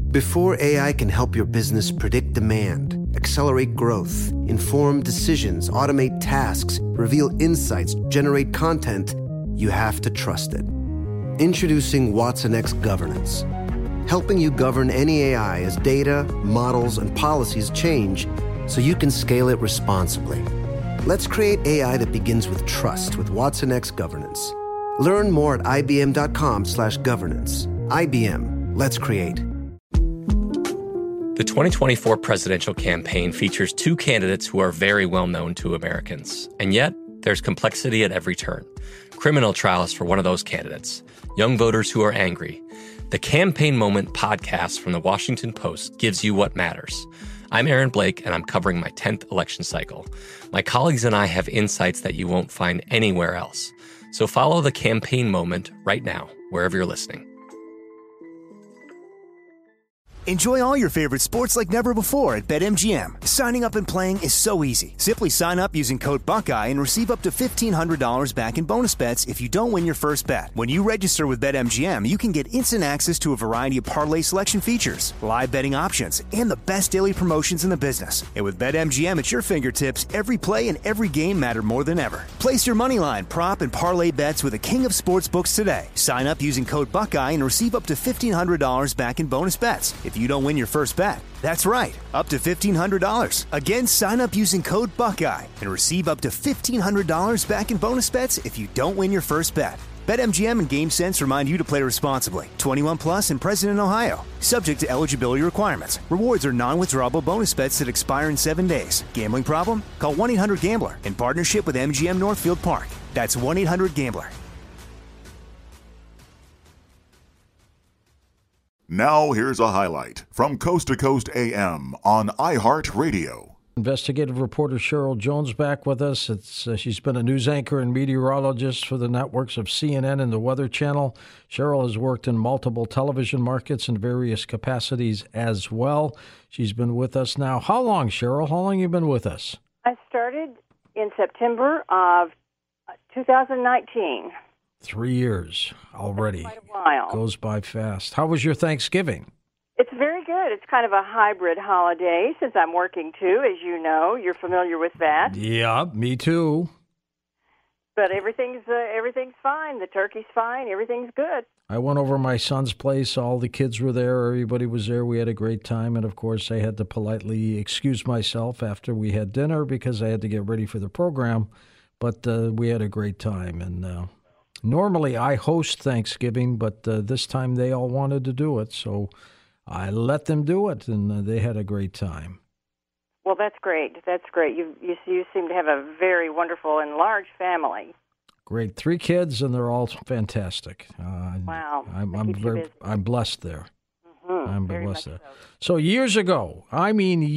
Before AI can help your business predict demand, accelerate growth, inform decisions, automate tasks, reveal insights, generate content, you have to trust it. Introducing watsonx Governance, helping you govern any AI as data, models, and policies change so you can scale it responsibly. Let's create AI that begins with trust with watsonx Governance. Learn more at ibm.com/governance. IBM, let's create. The 2024 presidential campaign features two candidates who are very well known to Americans. And yet, there's complexity at every turn. Criminal trials for one of those candidates. Young voters who are angry. The Campaign Moment podcast from the Washington Post gives you what matters. I'm Aaron Blake, and I'm covering my 10th election cycle. My colleagues and I have insights that you won't find anywhere else. So follow The Campaign Moment right now, wherever you're listening. Enjoy all your favorite sports like never before at BetMGM. Signing up and playing is so easy. Simply sign up using code Buckeye and receive up to $1,500 back in bonus bets if you don't win your first bet. When you register with BetMGM, you can get instant access to a variety of parlay selection features, live betting options, and the best daily promotions in the business. And with BetMGM at your fingertips, every play and every game matter more than ever. Place your moneyline, prop, and parlay bets with the king of sportsbooks today. Sign up using code Buckeye and receive up to $1,500 back in bonus bets if you don't win your first bet. That's right, up to $1,500. Again, sign up using code Buckeye and receive up to $1,500 back in bonus bets if you don't win your first bet. BetMGM and GameSense remind you to play responsibly. 21 plus and present in Ohio. Subject to eligibility requirements. Rewards are non-withdrawable bonus bets that expire in 7 days. Gambling problem? Call 1-800-GAMBLER in partnership with MGM Northfield Park. That's 1-800-GAMBLER. Now here's a highlight from Coast to Coast AM on iHeartRadio. Investigative reporter Cheryl Jones back with us. She's been a news anchor and meteorologist for the networks of CNN and the Weather Channel. Cheryl has worked in multiple television markets in various capacities as well. She's been with us now. How long, Cheryl? How long have you been with us? I started in September of 2019. 3 years already. That's quite a while. Goes by fast. How was your Thanksgiving? It's very good. It's kind of a hybrid holiday since I'm working too, as you know. You're familiar with that. Yeah, me too. But everything's fine. The turkey's fine. Everything's good. I went over my son's place. All the kids were there. Everybody was there. We had a great time. And, of course, I had to politely excuse myself after we had dinner because I had to get ready for the program. But we had a great time. And normally I host Thanksgiving, but this time they all wanted to do it. So I let them do it, and they had a great time. Well, that's great. That's great. You seem to have a very wonderful and large family. Great. 3 kids, and they're all fantastic. Wow. I'm blessed there. Mm-hmm. I'm very blessed much there. so. So years ago, I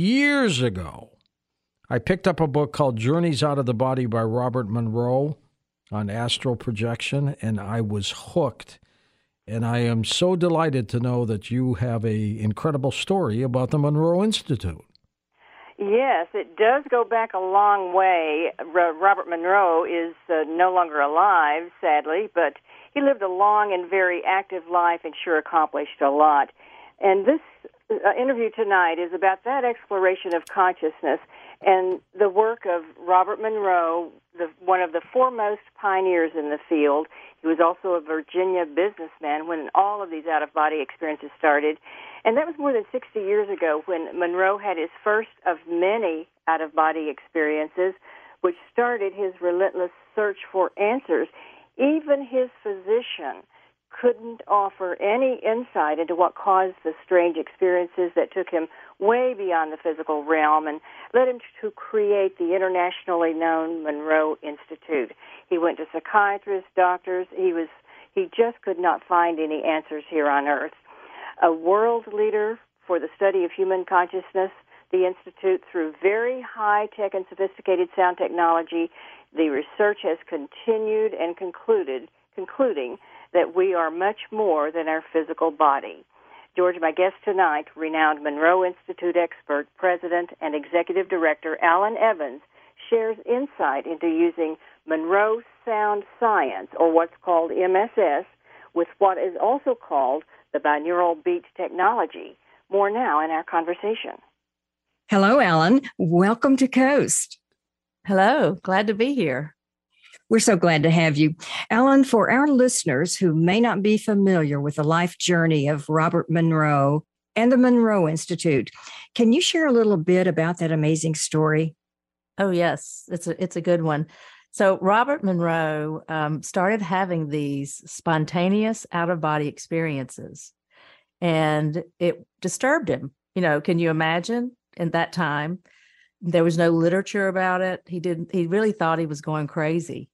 picked up a book called Journeys Out of the Body by Robert Monroe on astral projection, and I was hooked. And I am so delighted to know that you have an incredible story about the Monroe Institute. Yes, it does go back a long way. Robert Monroe is no longer alive, sadly, but he lived a long and very active life and sure accomplished a lot. And this interview tonight is about that exploration of consciousness and the work of Robert Monroe, one of the foremost pioneers in the field. He was also a Virginia businessman when all of these out-of-body experiences started. And that was more than 60 years ago when Monroe had his first of many out-of-body experiences, which started his relentless search for answers. Even his physician couldn't offer any insight into what caused the strange experiences that took him way beyond the physical realm and led him to create the internationally known Monroe Institute. He went to psychiatrists, doctors. He just could not find any answers here on Earth. A world leader for the study of human consciousness, the Institute, through very high-tech and sophisticated sound technology, the research has continued and concluding that we are much more than our physical body. George, my guest tonight, renowned Monroe Institute expert, president, and executive director Alan Evans, shares insight into using Monroe Sound Science, or what's called MSS, with what is also called the binaural beat technology. more now in our conversation. Hello, Ellen. Welcome to Coast. Hello. Glad to be here. We're so glad to have you. Ellen, for our listeners who may not be familiar with the life journey of Robert Monroe and the Monroe Institute, can you share a little bit about that amazing story? Oh, yes. It's a good one. So Robert Monroe started having these spontaneous out-of-body experiences, and it disturbed him. Can you imagine in that time? There was no literature about it. He really thought he was going crazy.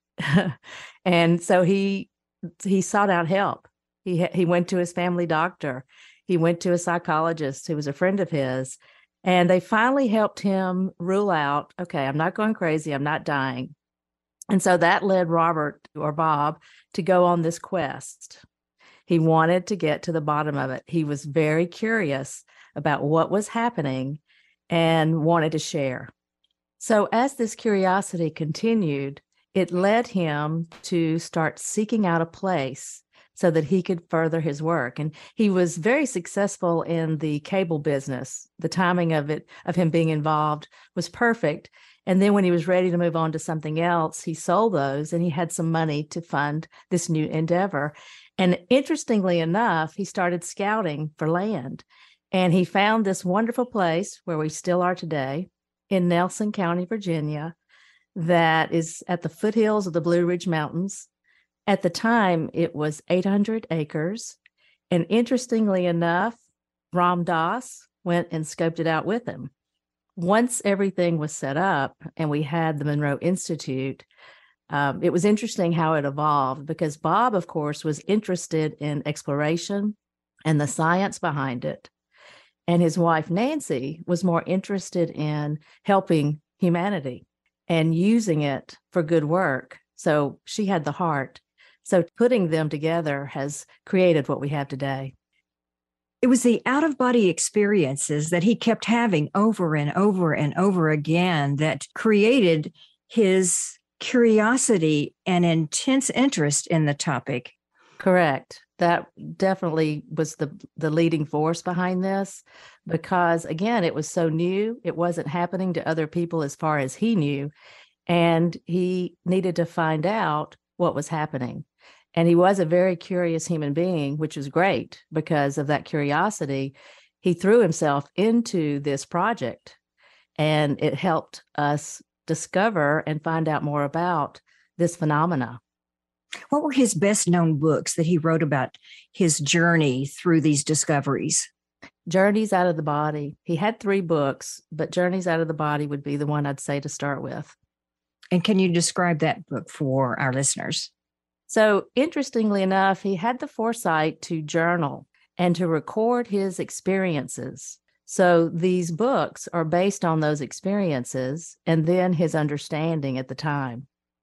And so he sought out help. He went to his family doctor. He went to a psychologist who was a friend of his, and they finally helped him rule out, okay, I'm not going crazy. I'm not dying. And so that led Robert, or Bob, to go on this quest. He wanted to get to the bottom of it. He was very curious about what was happening and wanted to share. So as this curiosity continued, it led him to start seeking out a place so that he could further his work. And he was very successful in the cable business. The timing of him being involved was perfect. And then when he was ready to move on to something else, he sold those and he had some money to fund this new endeavor. And interestingly enough, he started scouting for land. And he found this wonderful place where we still are today in Nelson County, Virginia, that is at the foothills of the Blue Ridge Mountains. At the time, it was 800 acres. And interestingly enough, Ram Dass went and scoped it out with him. Once everything was set up and we had the Monroe Institute, it was interesting how it evolved, because Bob, of course, was interested in exploration and the science behind it. And his wife, Nancy, was more interested in helping humanity and using it for good work. So she had the heart. So putting them together has created what we have today. It was the out-of-body experiences that he kept having over and over and over again that created his curiosity and intense interest in the topic. Correct. That definitely was the leading force behind this, because, again, it was so new. It wasn't happening to other people as far as he knew, and he needed to find out what was happening. And he was a very curious human being, which was great. Because of that curiosity, he threw himself into this project, and it helped us discover and find out more about this phenomena. What were his best-known books that he wrote about his journey through these discoveries? Journeys Out of the Body. He had 3 books, but Journeys Out of the Body would be the one I'd say to start with. And can you describe that book for our listeners? So interestingly enough, he had the foresight to journal and to record his experiences. So these books are based on those experiences and then his understanding at the time.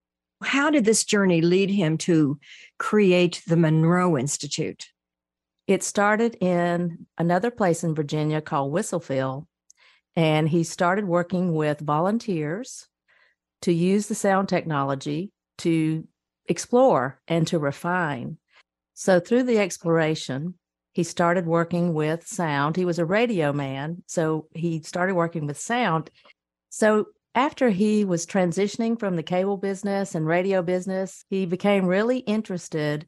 How did this journey lead him to create the Monroe Institute? It started in another place in Virginia called Whistlefield, and he started working with volunteers to use the sound technology to explore and to refine. So through the exploration, he started working with sound. He was a radio man, so he started working with sound. So after he was transitioning from the cable business and radio business, he became really interested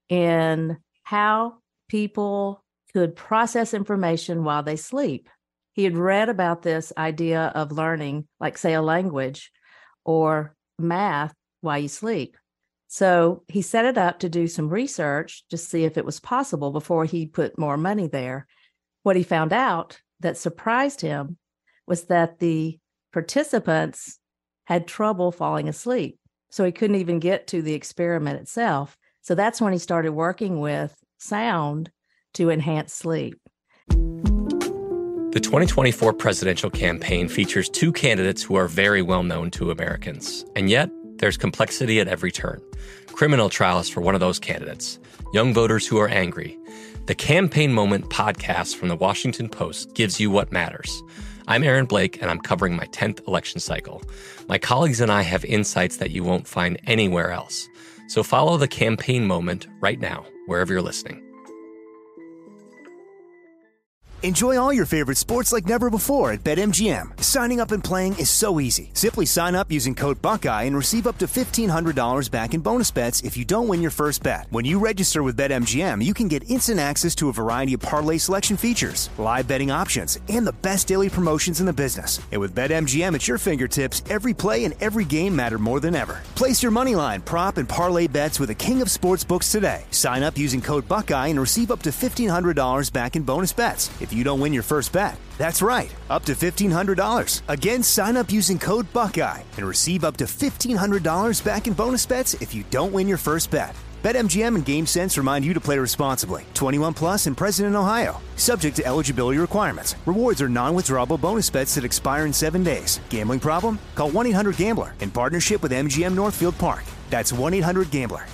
in how people could process information while they sleep. He had read about this idea of learning, like, say, a language or math while you sleep. So he set it up to do some research to see if it was possible before he put more money there. What he found out that surprised him was that the participants had trouble falling asleep. So he couldn't even get to the experiment itself. So that's when he started working with sound to enhance sleep. The 2024 presidential campaign features 2 candidates who are very well known to Americans. And yet, there's complexity at every turn. Criminal trials for one of those candidates. Young voters who are angry. The Campaign Moment podcast from the Washington Post gives you what matters. I'm Aaron Blake, and I'm covering my 10th election cycle. My colleagues and I have insights that you won't find anywhere else. So follow the Campaign Moment right now, wherever you're listening. Enjoy all your favorite sports like never before at BetMGM. Signing up and playing is so easy. Simply sign up using code Buckeye and receive up to $1,500 back in bonus bets if you don't win your first bet. When you register with BetMGM, you can get instant access to a variety of parlay selection features, live betting options, and the best daily promotions in the business. And with BetMGM at your fingertips, every play and every game matter more than ever. Place your moneyline, prop, and parlay bets with the king of sportsbooks today. Sign up using code Buckeye and receive up to $1,500 back in bonus bets if you don't win your first bet. That's right, up to $1,500. Again, sign up using code Buckeye and receive up to $1,500 back in bonus bets if you don't win your first bet. BetMGM and GameSense remind you to play responsibly. 21 plus and present in Ohio. Subject to eligibility requirements. Rewards are non-withdrawable bonus bets that expire in 7 days. Gambling problem? Call 1-800-GAMBLER in partnership with MGM Northfield Park. That's 1-800-GAMBLER.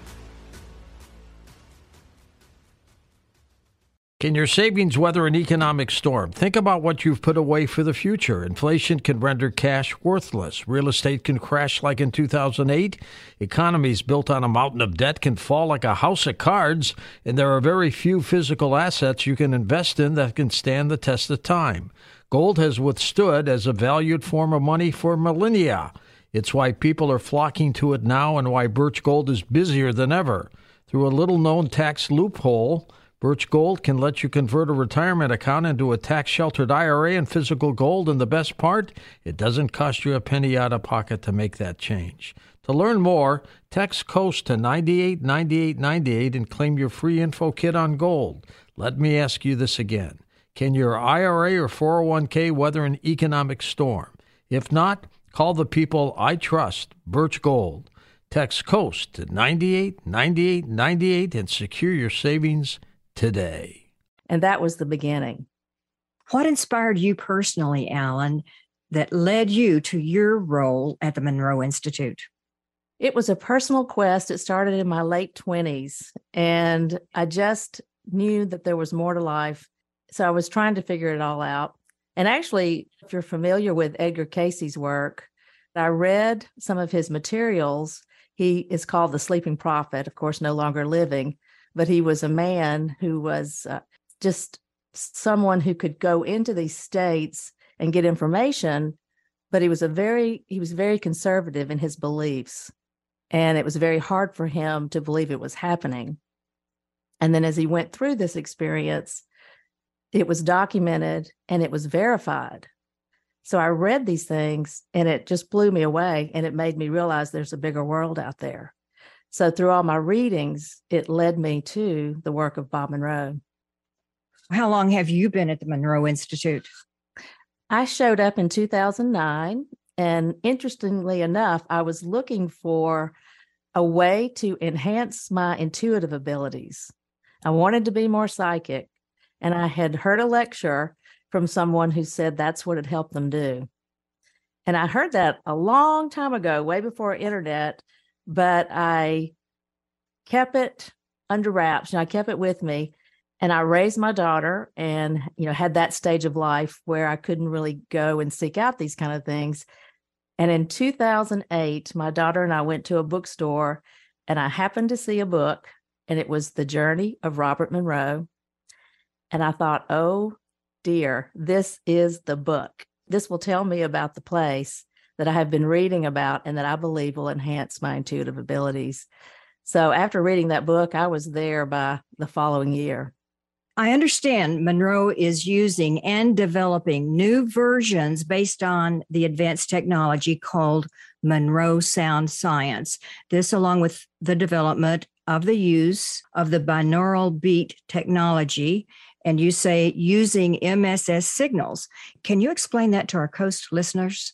Can your savings weather an economic storm? Think about what you've put away for the future. Inflation can render cash worthless. Real estate can crash like in 2008. Economies built on a mountain of debt can fall like a house of cards. And there are very few physical assets you can invest in that can stand the test of time. Gold has withstood as a valued form of money for millennia. It's why people are flocking to it now and why Birch Gold is busier than ever. Through a little-known tax loophole, Birch Gold can let you convert a retirement account into a tax-sheltered IRA and physical gold, and the best part, it doesn't cost you a penny out of pocket to make that change. To learn more, text COAST to 989898 and claim your free info kit on gold. Let me ask you this again. Can your IRA or 401k weather an economic storm? If not, call the people I trust, Birch Gold. Text COAST to 989898 and secure your savings today. And that was the beginning. What inspired you personally, Alan, that led you to your role at the Monroe Institute? It was a personal quest. It started in my late 20s, and I just knew that there was more to life. So I was trying to figure it all out. And actually, if you're familiar with Edgar Cayce's work, I read some of his materials. He is called the Sleeping Prophet, of course, no longer living. But he was a man who was just someone who could go into these states and get information, but he was very conservative in his beliefs. And it was very hard for him to believe it was happening. And then as he went through this experience, it was documented and it was verified. So I read these things and it just blew me away. And it made me realize there's a bigger world out there. So through all my readings, it led me to the work of Bob Monroe. How long have you been at the Monroe Institute? I showed up in 2009, and interestingly enough, I was looking for a way to enhance my intuitive abilities. I wanted to be more psychic, and I had heard a lecture from someone who said that's what it helped them do. And I heard that a long time ago, way before internet, but I kept it under wraps and I kept it with me. And I raised my daughter and, had that stage of life where I couldn't really go and seek out these kind of things. And in 2008, my daughter and I went to a bookstore and I happened to see a book, and it was The Journey of Robert Monroe. And I thought, oh dear, this is the book. This will tell me about the place that I have been reading about and that I believe will enhance my intuitive abilities. So after reading that book, I was there by the following year. I understand Monroe is using and developing new versions based on the advanced technology called Monroe Sound Science. This, along with the development of the use of the binaural beat technology, and you say using MSS signals. Can you explain that to our Coast listeners?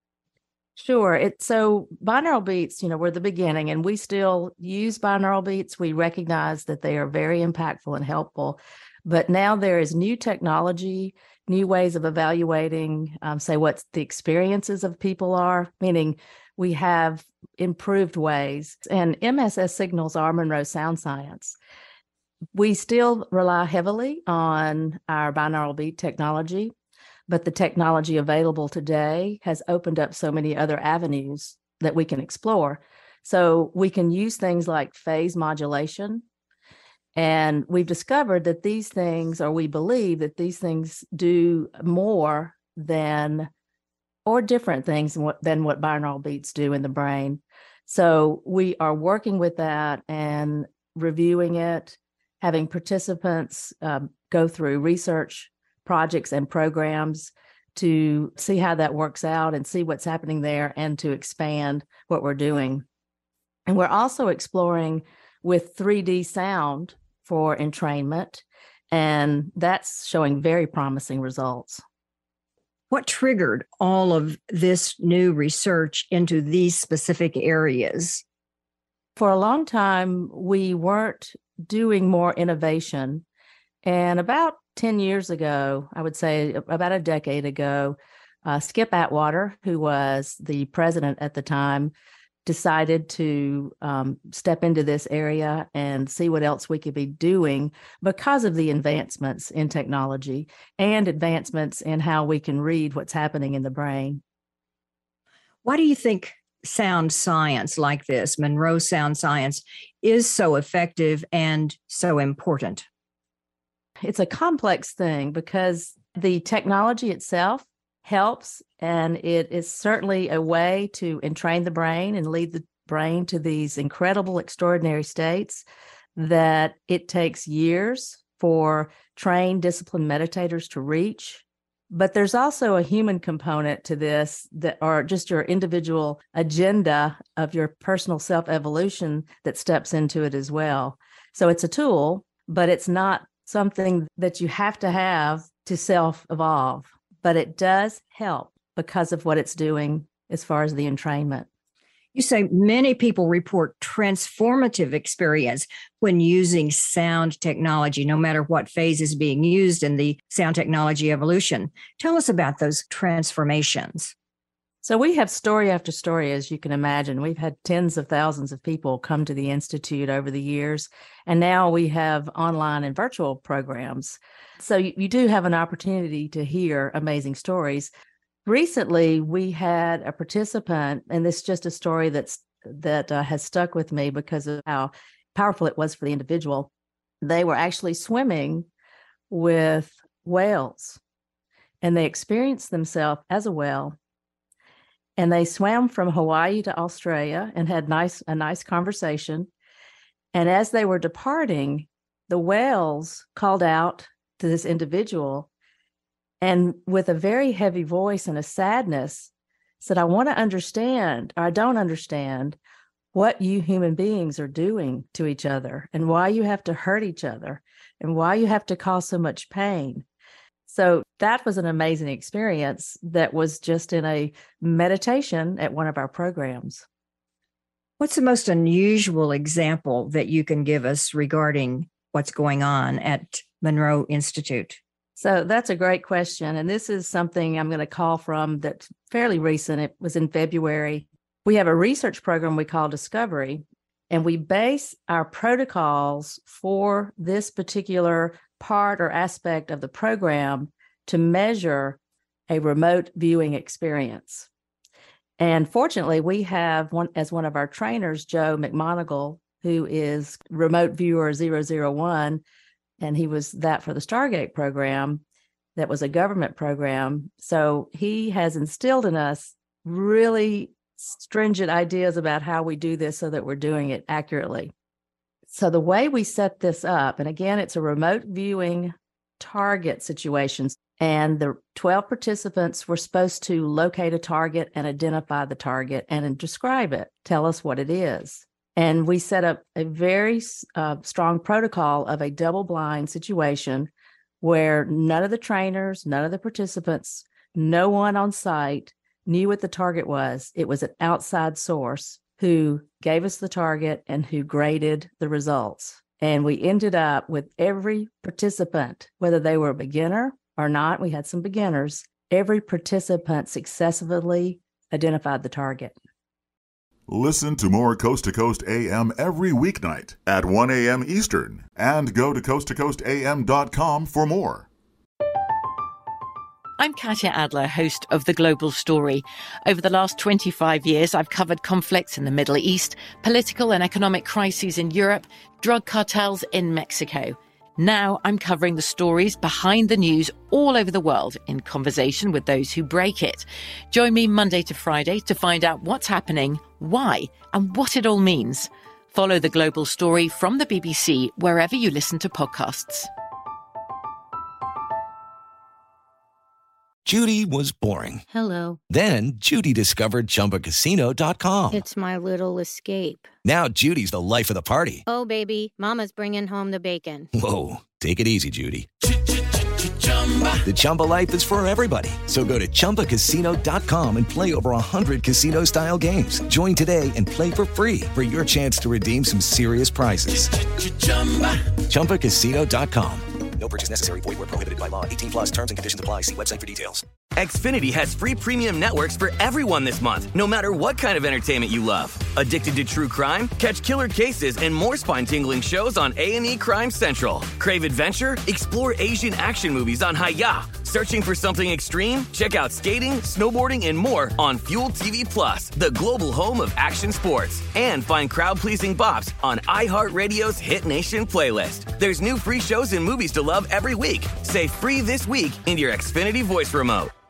Sure. So binaural beats, were the beginning, and we still use binaural beats. We recognize that they are very impactful and helpful. But now there is new technology, new ways of evaluating, say, what the experiences of people are, meaning we have improved ways. And MSS signals are Monroe Sound Science. We still rely heavily on our binaural beat technology, but the technology available today has opened up so many other avenues that we can explore. So we can use things like phase modulation. And we've discovered that these things, or we believe that these things do more than or different things than what binaural beats do in the brain. So we are working with that and reviewing it, having participants go through research projects and programs to see how that works out and see what's happening there and to expand what we're doing. And we're also exploring with 3D sound for entrainment, and that's showing very promising results. What triggered all of this new research into these specific areas? For a long time, we weren't doing more innovation. And about 10 years ago, I would say about a decade ago, Skip Atwater, who was the president at the time, decided to step into this area and see what else we could be doing because of the advancements in technology and advancements in how we can read what's happening in the brain. Why do you think sound science like this, Monroe Sound Science, is so effective and so important? It's a complex thing because the technology itself helps, and it is certainly a way to entrain the brain and lead the brain to these incredible, extraordinary states that it takes years for trained, disciplined meditators to reach. But there's also a human component to this, that or just your individual agenda of your personal self-evolution that steps into it as well. So it's a tool, but it's not something that you have to self-evolve. But it does help because of what it's doing as far as the entrainment. You say many people report transformative experience when using sound technology, no matter what phase is being used in the sound technology evolution. Tell us about those transformations. So we have story after story, as you can imagine. We've had tens of thousands of people come to the Institute over the years, and now we have online and virtual programs. So you do have an opportunity to hear amazing stories. Recently, we had a participant, and this is just a story that has stuck with me because of how powerful it was for the individual. They were actually swimming with whales, and they experienced themselves as a whale. And they swam from Hawaii to Australia and had a nice conversation. And as they were departing, the whales called out to this individual, and with a very heavy voice and a sadness, said, "I want to understand, or I don't understand what you human beings are doing to each other and why you have to hurt each other and why you have to cause so much pain." So that was an amazing experience that was just in a meditation at one of our programs. What's the most unusual example that you can give us regarding what's going on at Monroe Institute? So that's a great question. And this is something I'm going to call from that's fairly recent. It was in February. We have a research program we call Discovery, and we base our protocols for this particular part or aspect of the program to measure a remote viewing experience. And fortunately, we have one of our trainers, Joe McMonagle, who is remote viewer 001, and he was that for the Stargate program. That was a government program. So he has instilled in us really stringent ideas about how we do this so that we're doing it accurately. So the way we set this up, and again, it's a remote viewing target situations, and the 12 participants were supposed to locate a target and identify the target and describe it, tell us what it is. And we set up a very strong protocol of a double-blind situation where none of the trainers, none of the participants, no one on site knew what the target was. It was an outside source who gave us the target and who graded the results. And we ended up with every participant, whether they were a beginner or not, we had some beginners, every participant successfully identified the target. Listen to more Coast to Coast AM every weeknight at 1 a.m. Eastern, and go to coasttocoastam.com for more. I'm Katya Adler, host of The Global Story. Over the last 25 years, I've covered conflicts in the Middle East, political and economic crises in Europe, drug cartels in Mexico. Now I'm covering the stories behind the news all over the world in conversation with those who break it. Join me Monday to Friday to find out what's happening, why, and what it all means. Follow The Global Story from the BBC wherever you listen to podcasts. Judy was boring. Hello. Then Judy discovered ChumbaCasino.com. It's my little escape. Now Judy's the life of the party. Oh, baby, mama's bringing home the bacon. Whoa, take it easy, Judy. The Chumba life is for everybody. So go to ChumbaCasino.com and play over 100 casino-style games. Join today and play for free for your chance to redeem some serious prizes. ChumbaCasino.com. No purchase necessary. Void where prohibited by law. 18 plus terms and conditions apply. See website for details. Xfinity has free premium networks for everyone this month, no matter what kind of entertainment you love. Addicted to true crime? Catch killer cases and more spine-tingling shows on A&E Crime Central. Crave adventure? Explore Asian action movies on Hi-YAH. Searching for something extreme? Check out skating, snowboarding, and more on Fuel TV Plus, the global home of action sports. And find crowd-pleasing bops on iHeartRadio's Hit Nation playlist. There's new free shows and movies to love every week. Say free this week in your Xfinity voice remote.